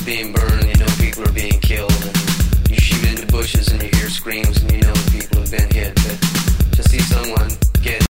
being burned and you know people are being killed, and you shoot into bushes and you hear screams and you know people have been hit.